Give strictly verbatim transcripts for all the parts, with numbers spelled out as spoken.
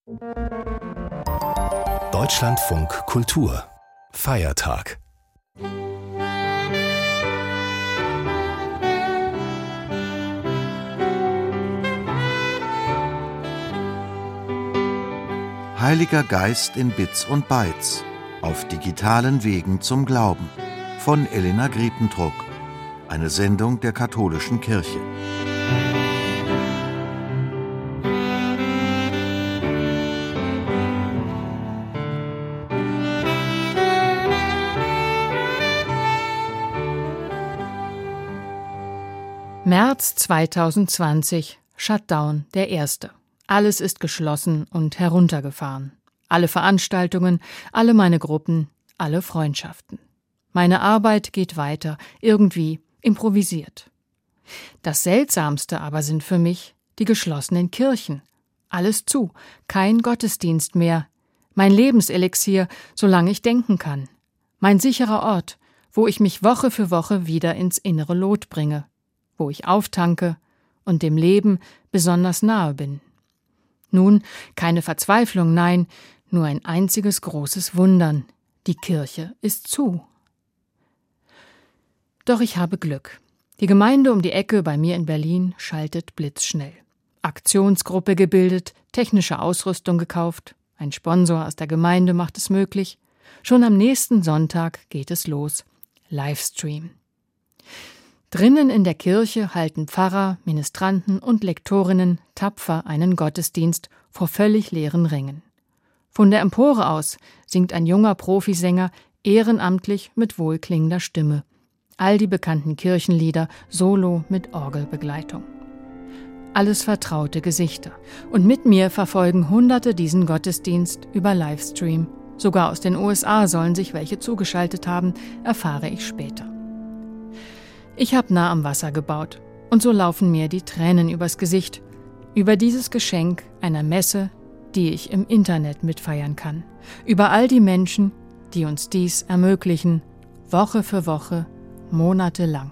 Deutschlandfunk Kultur Feiertag. Heiliger Geist in Bits und Bytes. Auf digitalen Wegen zum Glauben. Von Elena Griependruck. Eine Sendung der Katholischen Kirche. März zweitausendzwanzig, Shutdown der erste. Alles ist geschlossen und heruntergefahren. Alle Veranstaltungen, alle meine Gruppen, alle Freundschaften. Meine Arbeit geht weiter, irgendwie improvisiert. Das Seltsamste aber sind für mich die geschlossenen Kirchen. Alles zu, kein Gottesdienst mehr. Mein Lebenselixier, solange ich denken kann. Mein sicherer Ort, wo ich mich Woche für Woche wieder ins innere Lot bringe. Wo ich auftanke und dem Leben besonders nahe bin. Nun, keine Verzweiflung, nein, nur ein einziges großes Wundern. Die Kirche ist zu. Doch ich habe Glück. Die Gemeinde um die Ecke bei mir in Berlin schaltet blitzschnell. Aktionsgruppe gebildet, technische Ausrüstung gekauft, ein Sponsor aus der Gemeinde macht es möglich. Schon am nächsten Sonntag geht es los. Livestream. Drinnen in der Kirche halten Pfarrer, Ministranten und Lektorinnen tapfer einen Gottesdienst vor völlig leeren Rängen. Von der Empore aus singt ein junger Profisänger ehrenamtlich mit wohlklingender Stimme. All die bekannten Kirchenlieder solo mit Orgelbegleitung. Alles vertraute Gesichter. Und mit mir verfolgen Hunderte diesen Gottesdienst über Livestream. Sogar aus den U S A sollen sich welche zugeschaltet haben, erfahre ich später. Ich habe nah am Wasser gebaut und so laufen mir die Tränen übers Gesicht, über dieses Geschenk einer Messe, die ich im Internet mitfeiern kann, über all die Menschen, die uns dies ermöglichen, Woche für Woche, monatelang.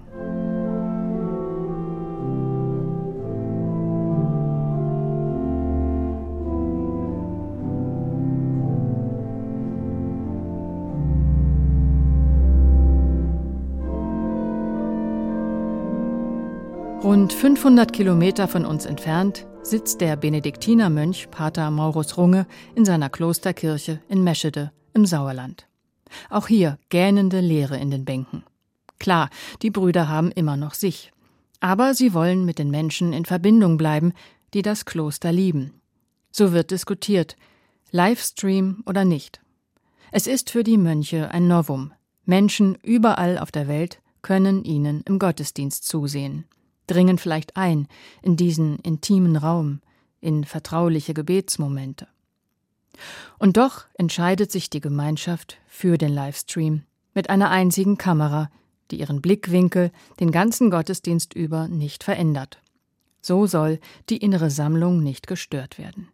Rund fünfhundert Kilometer von uns entfernt sitzt der Benediktinermönch Pater Maurus Runge in seiner Klosterkirche in Meschede im Sauerland. Auch hier gähnende Leere in den Bänken. Klar, die Brüder haben immer noch sich. Aber sie wollen mit den Menschen in Verbindung bleiben, die das Kloster lieben. So wird diskutiert, Livestream oder nicht. Es ist für die Mönche ein Novum. Menschen überall auf der Welt können ihnen im Gottesdienst zusehen. Dringen vielleicht ein in diesen intimen Raum, in vertrauliche Gebetsmomente. Und doch entscheidet sich die Gemeinschaft für den Livestream mit einer einzigen Kamera, die ihren Blickwinkel den ganzen Gottesdienst über nicht verändert. So soll die innere Sammlung nicht gestört werden.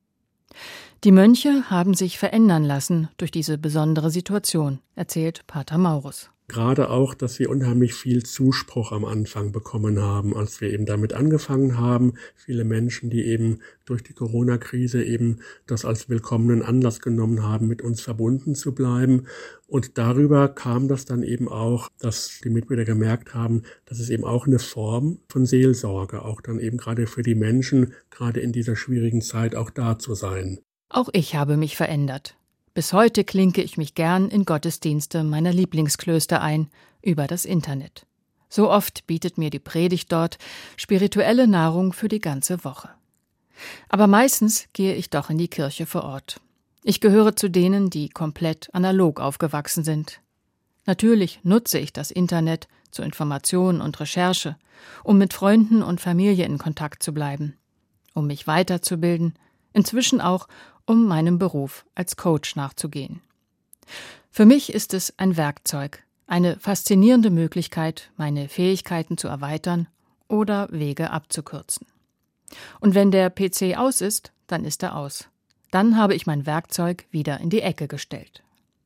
Die Mönche haben sich verändern lassen durch diese besondere Situation, erzählt Pater Maurus. Gerade auch, dass wir unheimlich viel Zuspruch am Anfang bekommen haben, als wir eben damit angefangen haben. Viele Menschen, die eben durch die Corona-Krise eben das als willkommenen Anlass genommen haben, mit uns verbunden zu bleiben. Und darüber kam das dann eben auch, dass die Mitbrüder gemerkt haben, dass es eben auch eine Form von Seelsorge, auch dann eben gerade für die Menschen, gerade in dieser schwierigen Zeit auch da zu sein. Auch ich habe mich verändert. Bis heute klinke ich mich gern in Gottesdienste meiner Lieblingsklöster ein, über das Internet. So oft bietet mir die Predigt dort spirituelle Nahrung für die ganze Woche. Aber meistens gehe ich doch in die Kirche vor Ort. Ich gehöre zu denen, die komplett analog aufgewachsen sind. Natürlich nutze ich das Internet zur Information und Recherche, um mit Freunden und Familie in Kontakt zu bleiben, um mich weiterzubilden, inzwischen auch um meinem Beruf als Coach nachzugehen. Für mich ist es ein Werkzeug, eine faszinierende Möglichkeit, meine Fähigkeiten zu erweitern oder Wege abzukürzen. Und wenn der P C aus ist, dann ist er aus. Dann habe ich mein Werkzeug wieder in die Ecke gestellt.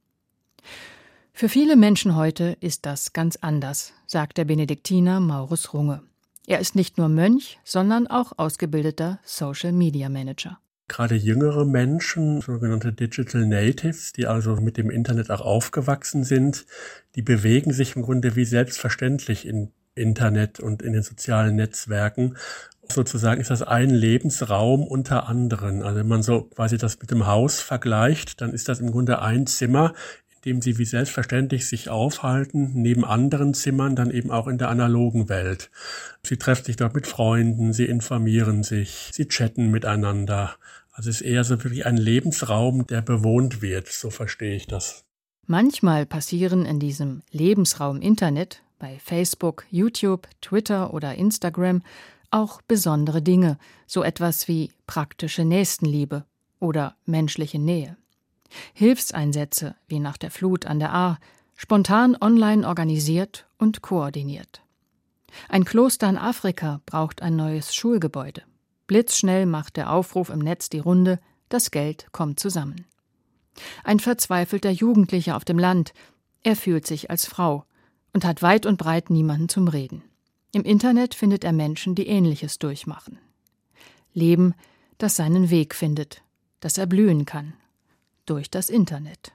Für viele Menschen heute ist das ganz anders, sagt der Benediktiner Maurus Runge. Er ist nicht nur Mönch, sondern auch ausgebildeter Social-Media-Manager. Gerade jüngere Menschen, sogenannte Digital Natives, die also mit dem Internet auch aufgewachsen sind, die bewegen sich im Grunde wie selbstverständlich im Internet und in den sozialen Netzwerken. Sozusagen ist das ein Lebensraum unter anderen. Also wenn man so quasi das mit dem Haus vergleicht, dann ist das im Grunde ein Zimmer, in dem sie wie selbstverständlich sich aufhalten, neben anderen Zimmern dann eben auch in der analogen Welt. Sie treffen sich dort mit Freunden, sie informieren sich, sie chatten miteinander. Also es ist eher so wirklich ein Lebensraum, der bewohnt wird, so verstehe ich das. Manchmal passieren in diesem Lebensraum Internet, bei Facebook, YouTube, Twitter oder Instagram, auch besondere Dinge, so etwas wie praktische Nächstenliebe oder menschliche Nähe. Hilfseinsätze wie nach der Flut an der Ahr, spontan online organisiert und koordiniert. Ein Kloster in Afrika braucht ein neues Schulgebäude. Blitzschnell macht der Aufruf im Netz die Runde, das Geld kommt zusammen. Ein verzweifelter Jugendlicher auf dem Land, er fühlt sich als Frau und hat weit und breit niemanden zum Reden. Im Internet findet er Menschen, die Ähnliches durchmachen. Leben, das seinen Weg findet, das erblühen kann. Durch das Internet.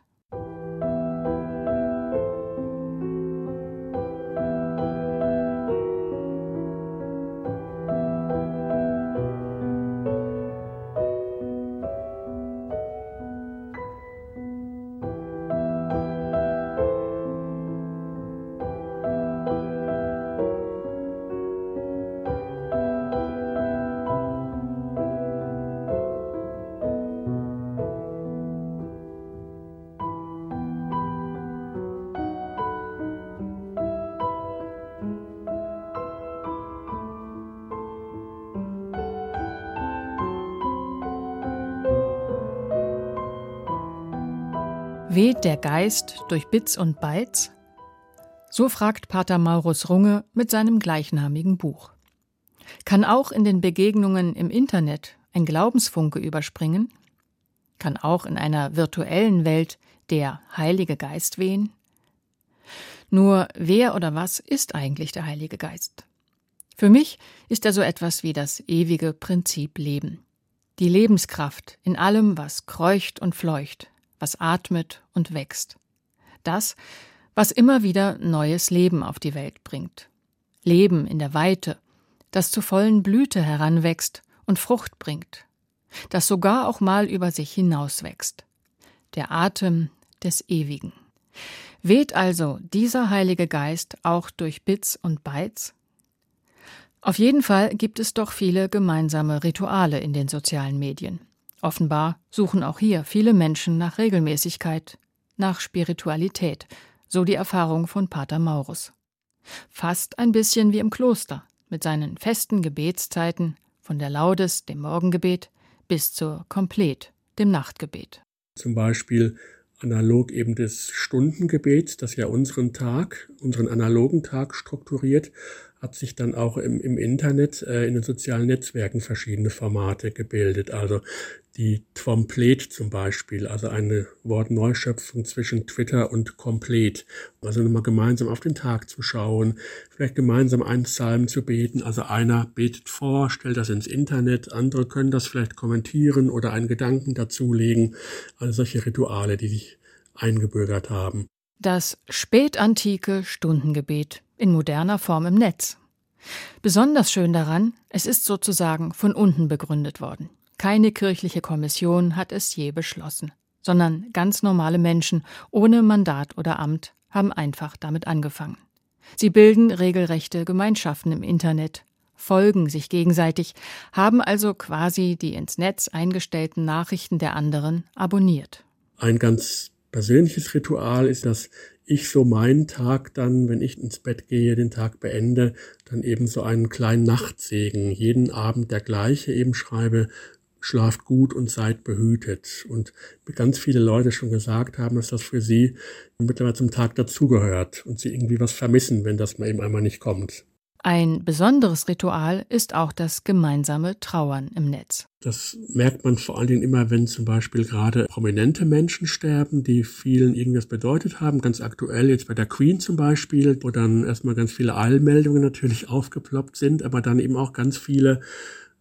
Weht der Geist durch Bits und Bytes? So fragt Pater Maurus Runge mit seinem gleichnamigen Buch. Kann auch in den Begegnungen im Internet ein Glaubensfunke überspringen? Kann auch in einer virtuellen Welt der Heilige Geist wehen? Nur wer oder was ist eigentlich der Heilige Geist? Für mich ist er so etwas wie das ewige Prinzip Leben. Die Lebenskraft in allem, was kreucht und fleucht, was atmet und wächst. Das, was immer wieder neues Leben auf die Welt bringt. Leben in der Weite, das zur vollen Blüte heranwächst und Frucht bringt. Das sogar auch mal über sich hinauswächst. Der Atem des Ewigen. Weht also dieser Heilige Geist auch durch Bits und Bytes? Auf jeden Fall gibt es doch viele gemeinsame Rituale in den sozialen Medien. Offenbar suchen auch hier viele Menschen nach Regelmäßigkeit, nach Spiritualität, so die Erfahrung von Pater Maurus. Fast ein bisschen wie im Kloster, mit seinen festen Gebetszeiten, von der Laudes, dem Morgengebet, bis zur Komplet, dem Nachtgebet. Zum Beispiel analog eben des Stundengebets, das ja unseren Tag, unseren analogen Tag strukturiert, hat sich dann auch im, im Internet, äh, in den sozialen Netzwerken verschiedene Formate gebildet. Also die Twomplet zum Beispiel, also eine Wortneuschöpfung zwischen Twitter und Komplet. Also nochmal gemeinsam auf den Tag zu schauen, vielleicht gemeinsam einen Psalm zu beten. Also einer betet vor, stellt das ins Internet, andere können das vielleicht kommentieren oder einen Gedanken dazulegen. Also solche Rituale, die sich eingebürgert haben. Das spätantike Stundengebet in moderner Form im Netz. Besonders schön daran, es ist sozusagen von unten begründet worden. Keine kirchliche Kommission hat es je beschlossen, sondern ganz normale Menschen ohne Mandat oder Amt haben einfach damit angefangen. Sie bilden regelrechte Gemeinschaften im Internet, folgen sich gegenseitig, haben also quasi die ins Netz eingestellten Nachrichten der anderen abonniert. Ein ganz persönliches Ritual ist, dass ich so meinen Tag dann, wenn ich ins Bett gehe, den Tag beende, dann eben so einen kleinen Nachtsegen, jeden Abend der gleiche eben schreibe, schlaft gut und seid behütet. Und ganz viele Leute schon gesagt haben, dass das für sie mittlerweile zum Tag dazugehört und sie irgendwie was vermissen, wenn das mal eben einmal nicht kommt. Ein besonderes Ritual ist auch das gemeinsame Trauern im Netz. Das merkt man vor allen Dingen immer, wenn zum Beispiel gerade prominente Menschen sterben, die vielen irgendwas bedeutet haben. Ganz aktuell jetzt bei der Queen zum Beispiel, wo dann erstmal ganz viele Eilmeldungen natürlich aufgeploppt sind, aber dann eben auch ganz viele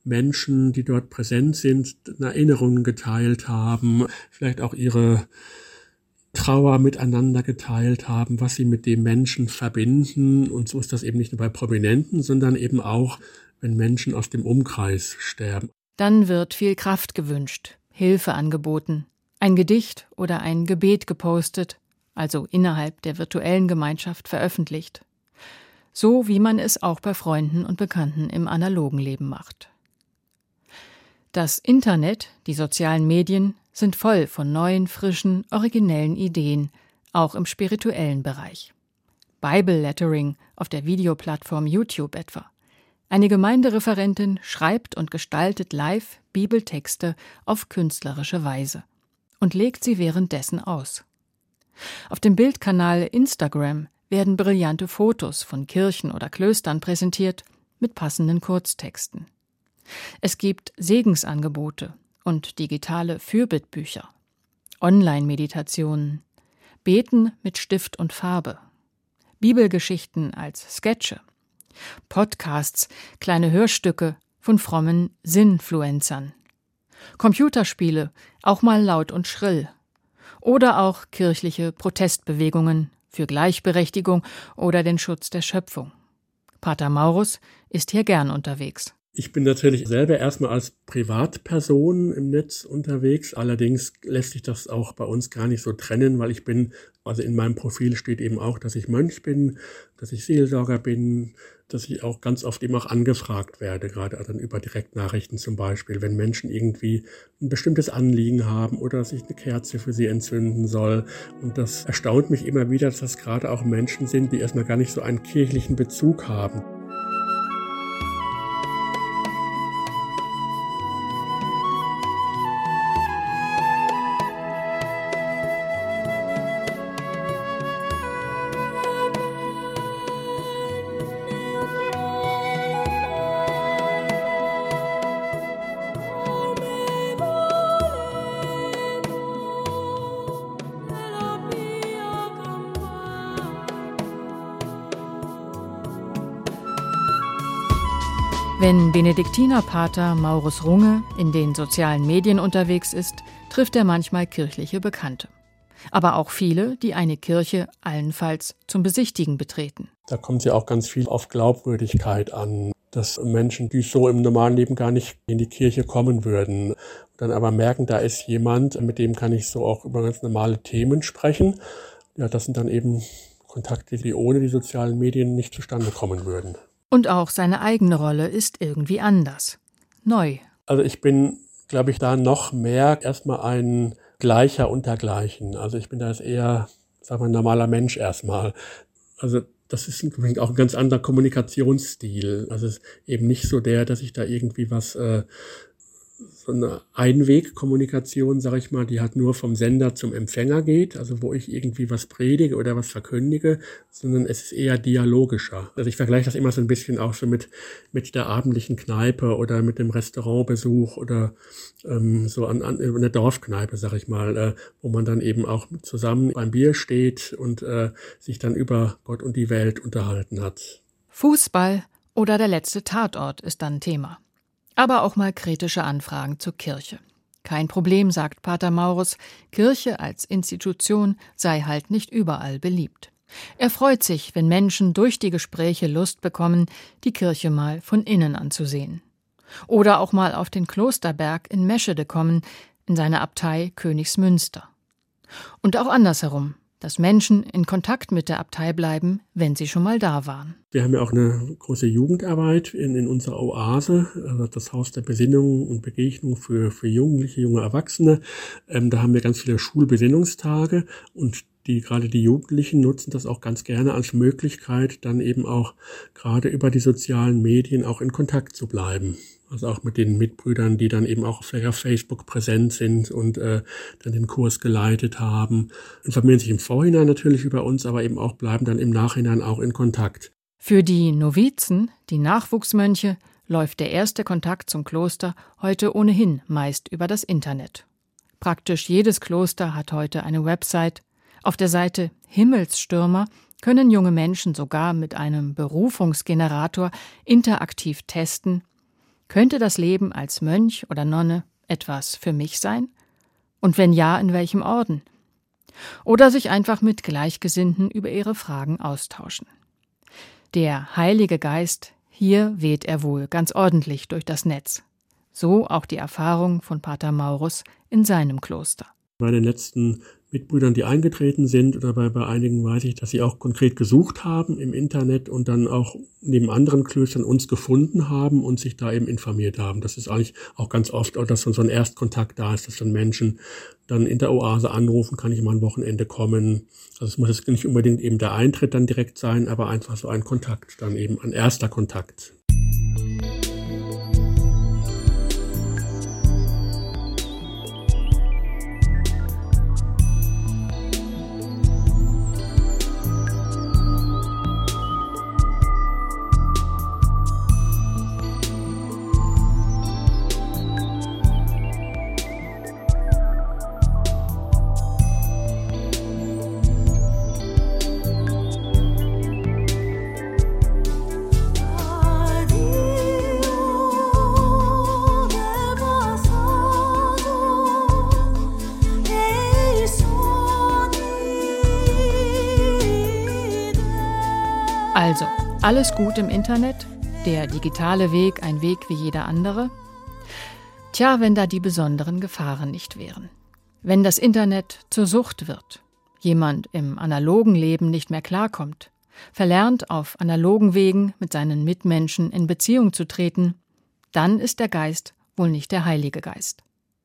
Menschen, die dort präsent sind, Erinnerungen geteilt haben, vielleicht auch ihre Trauer miteinander geteilt haben, was sie mit dem Menschen verbinden. Und so ist das eben nicht nur bei Prominenten, sondern eben auch, wenn Menschen aus dem Umkreis sterben. Dann wird viel Kraft gewünscht, Hilfe angeboten, ein Gedicht oder ein Gebet gepostet, also innerhalb der virtuellen Gemeinschaft veröffentlicht. So wie man es auch bei Freunden und Bekannten im analogen Leben macht. Das Internet, die sozialen Medien, sind voll von neuen, frischen, originellen Ideen, auch im spirituellen Bereich. Bible Lettering auf der Videoplattform YouTube etwa. Eine Gemeindereferentin schreibt und gestaltet live Bibeltexte auf künstlerische Weise und legt sie währenddessen aus. Auf dem Bildkanal Instagram werden brillante Fotos von Kirchen oder Klöstern präsentiert mit passenden Kurztexten. Es gibt Segensangebote und digitale Fürbittbücher, Online-Meditationen, Beten mit Stift und Farbe, Bibelgeschichten als Sketche, Podcasts, kleine Hörstücke von frommen Sinnfluencern, Computerspiele, auch mal laut und schrill, oder auch kirchliche Protestbewegungen für Gleichberechtigung oder den Schutz der Schöpfung. Pater Maurus ist hier gern unterwegs. Ich bin natürlich selber erstmal als Privatperson im Netz unterwegs. Allerdings lässt sich das auch bei uns gar nicht so trennen, weil ich bin, also in meinem Profil steht eben auch, dass ich Mönch bin, dass ich Seelsorger bin, dass ich auch ganz oft eben auch angefragt werde, gerade dann über Direktnachrichten zum Beispiel, wenn Menschen irgendwie ein bestimmtes Anliegen haben oder dass ich eine Kerze für sie entzünden soll. Und das erstaunt mich immer wieder, dass das gerade auch Menschen sind, die erstmal gar nicht so einen kirchlichen Bezug haben. Wenn Benediktinerpater Maurus Runge in den sozialen Medien unterwegs ist, trifft er manchmal kirchliche Bekannte. Aber auch viele, die eine Kirche allenfalls zum Besichtigen betreten. Da kommt ja auch ganz viel auf Glaubwürdigkeit an, dass Menschen, die so im normalen Leben gar nicht in die Kirche kommen würden, dann aber merken, da ist jemand, mit dem kann ich so auch über ganz normale Themen sprechen. Ja, das sind dann eben Kontakte, die ohne die sozialen Medien nicht zustande kommen würden. Und auch seine eigene Rolle ist irgendwie anders. Neu. Also ich bin, glaube ich, da noch mehr erstmal ein Gleicher unter Gleichen. Also ich bin da eher, sagen wir, ein normaler Mensch erstmal. Also das ist auch ein ganz anderer Kommunikationsstil. Also es ist eben nicht so der, dass ich da irgendwie was, äh, so eine Einwegkommunikation, sage ich mal, die halt nur vom Sender zum Empfänger geht, also wo ich irgendwie was predige oder was verkündige, sondern es ist eher dialogischer. Also ich vergleiche das immer so ein bisschen auch so mit mit der abendlichen Kneipe oder mit dem Restaurantbesuch oder ähm, so an, an in der Dorfkneipe, sag ich mal, äh, wo man dann eben auch zusammen beim Bier steht und äh, sich dann über Gott und die Welt unterhalten hat. Fußball oder der letzte Tatort ist dann Thema. Aber auch mal kritische Anfragen zur Kirche. Kein Problem, sagt Pater Maurus, Kirche als Institution sei halt nicht überall beliebt. Er freut sich, wenn Menschen durch die Gespräche Lust bekommen, die Kirche mal von innen anzusehen. Oder auch mal auf den Klosterberg in Meschede kommen, in seine Abtei Königsmünster. Und auch andersherum, dass Menschen in Kontakt mit der Abtei bleiben, wenn sie schon mal da waren. Wir haben ja auch eine große Jugendarbeit in, in unserer Oase, also das Haus der Besinnung und Begegnung für, für Jugendliche, junge Erwachsene. Ähm, da haben wir ganz viele Schulbesinnungstage und die gerade die Jugendlichen nutzen das auch ganz gerne als Möglichkeit, dann eben auch gerade über die sozialen Medien auch in Kontakt zu bleiben. Also auch mit den Mitbrüdern, die dann eben auch vielleicht auf Facebook präsent sind und äh, dann den Kurs geleitet haben. Informieren sich im Vorhinein natürlich über uns, aber eben auch bleiben dann im Nachhinein auch in Kontakt. Für die Novizen, die Nachwuchsmönche, läuft der erste Kontakt zum Kloster heute ohnehin meist über das Internet. Praktisch jedes Kloster hat heute eine Website. Auf der Seite Himmelsstürmer können junge Menschen sogar mit einem Berufungsgenerator interaktiv testen, Könnte das Leben als Mönch oder Nonne etwas für mich sein? Und wenn ja, in welchem Orden? Oder sich einfach mit Gleichgesinnten über ihre Fragen austauschen. Der Heilige Geist, hier weht er wohl ganz ordentlich durch das Netz. So auch die Erfahrung von Pater Maurus in seinem Kloster. Bei den letzten Mitbrüdern, die eingetreten sind, oder bei, bei einigen weiß ich, dass sie auch konkret gesucht haben im Internet und dann auch neben anderen Klöstern uns gefunden haben und sich da eben informiert haben. Das ist eigentlich auch ganz oft, auch dass so ein Erstkontakt da ist, dass dann Menschen dann in der Oase anrufen, kann ich mal ein Wochenende kommen. Also es muss jetzt nicht unbedingt eben der Eintritt dann direkt sein, aber einfach so ein Kontakt, dann eben ein erster Kontakt. Also, alles gut im Internet, der digitale Weg ein Weg wie jeder andere? Tja, wenn da die besonderen Gefahren nicht wären. Wenn das Internet zur Sucht wird, jemand im analogen Leben nicht mehr klarkommt, verlernt auf analogen Wegen mit seinen Mitmenschen in Beziehung zu treten, dann ist der Geist wohl nicht der Heilige Geist.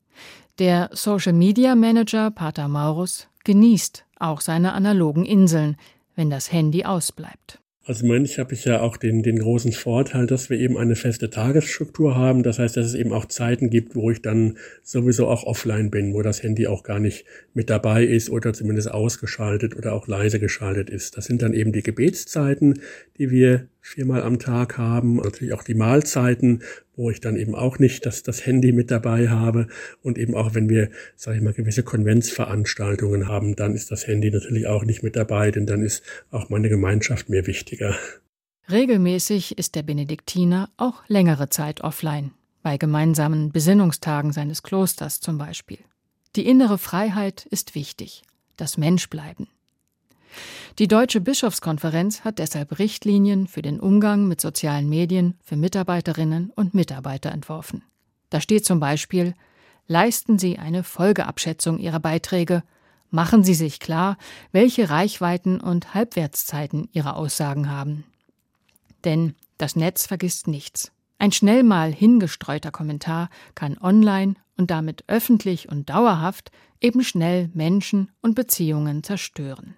Der Social-Media-Manager Pater Maurus genießt auch seine analogen Inseln, wenn das Handy ausbleibt. Als Mönch habe ich ja auch den, den großen Vorteil, dass wir eben eine feste Tagesstruktur haben. Das heißt, dass es eben auch Zeiten gibt, wo ich dann sowieso auch offline bin, wo das Handy auch gar nicht mit dabei ist oder zumindest ausgeschaltet oder auch leise geschaltet ist. Das sind dann eben die Gebetszeiten, die wir viermal am Tag haben. Natürlich auch die Mahlzeiten, wo ich dann eben auch nicht das, das Handy mit dabei habe. Und eben auch, wenn wir, sage ich mal, gewisse Konventsveranstaltungen haben, dann ist das Handy natürlich auch nicht mit dabei, denn dann ist auch meine Gemeinschaft mir wichtiger. Regelmäßig ist der Benediktiner auch längere Zeit offline, bei gemeinsamen Besinnungstagen seines Klosters zum Beispiel. Die innere Freiheit ist wichtig, das Menschbleiben. Die Deutsche Bischofskonferenz hat deshalb Richtlinien für den Umgang mit sozialen Medien für Mitarbeiterinnen und Mitarbeiter entworfen. Da steht zum Beispiel: Leisten Sie eine Folgeabschätzung Ihrer Beiträge, machen Sie sich klar, welche Reichweiten und Halbwertszeiten Ihre Aussagen haben. Denn das Netz vergisst nichts. Ein schnell mal hingestreuter Kommentar kann online und damit öffentlich und dauerhaft eben schnell Menschen und Beziehungen zerstören.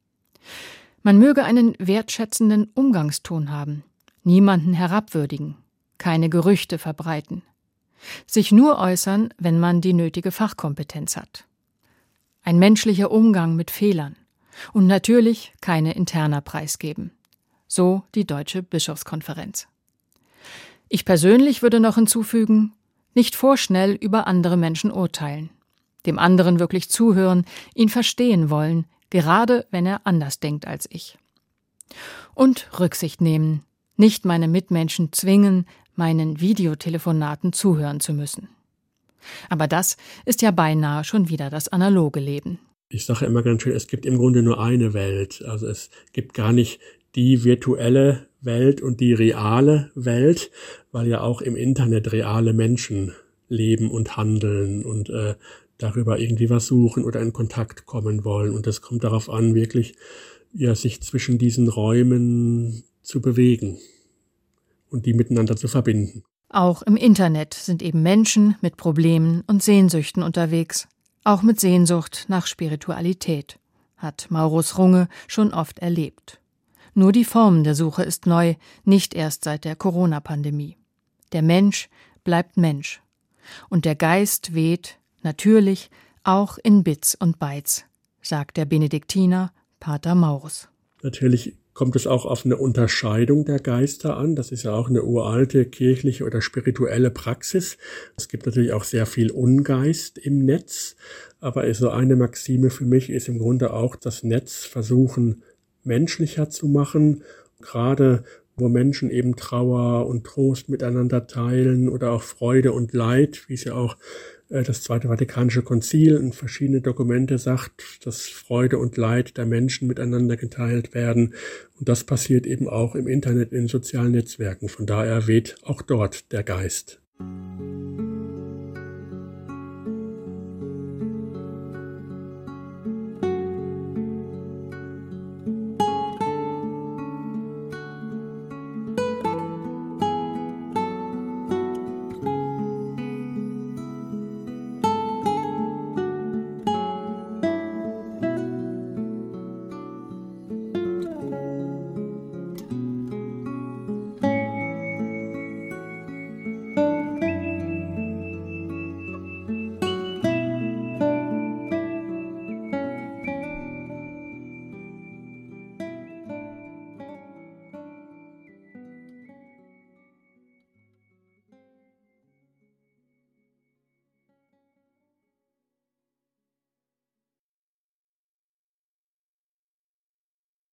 Man möge einen wertschätzenden Umgangston haben, niemanden herabwürdigen, keine Gerüchte verbreiten, sich nur äußern, wenn man die nötige Fachkompetenz hat. Ein menschlicher Umgang mit Fehlern und natürlich keine Interna preisgeben. So die Deutsche Bischofskonferenz. Ich persönlich würde noch hinzufügen, nicht vorschnell über andere Menschen urteilen, dem anderen wirklich zuhören, ihn verstehen wollen, gerade wenn er anders denkt als ich. Und Rücksicht nehmen, nicht meine Mitmenschen zwingen, meinen Videotelefonaten zuhören zu müssen. Aber das ist ja beinahe schon wieder das analoge Leben. Ich sage immer ganz schön, es gibt im Grunde nur eine Welt. Also es gibt gar nicht die virtuelle Welt und die reale Welt, weil ja auch im Internet reale Menschen leben und handeln und äh, darüber irgendwie was suchen oder in Kontakt kommen wollen. Und das kommt darauf an, wirklich ja, sich zwischen diesen Räumen zu bewegen und die miteinander zu verbinden. Auch im Internet sind eben Menschen mit Problemen und Sehnsüchten unterwegs. Auch mit Sehnsucht nach Spiritualität, hat Maurus Runge schon oft erlebt. Nur die Form der Suche ist neu, nicht erst seit der Corona-Pandemie. Der Mensch bleibt Mensch. Und der Geist weht, natürlich, auch in Bits und Bytes, sagt der Benediktiner Pater Maurus. Natürlich kommt es auch auf eine Unterscheidung der Geister an. Das ist ja auch eine uralte kirchliche oder spirituelle Praxis. Es gibt natürlich auch sehr viel Ungeist im Netz. Aber so eine Maxime für mich ist im Grunde auch, das Netz versuchen menschlicher zu machen. Gerade wo Menschen eben Trauer und Trost miteinander teilen oder auch Freude und Leid, wie es ja auch das Zweite Vatikanische Konzil in verschiedene Dokumente sagt, dass Freude und Leid der Menschen miteinander geteilt werden. Und das passiert eben auch im Internet, in sozialen Netzwerken. Von daher weht auch dort der Geist.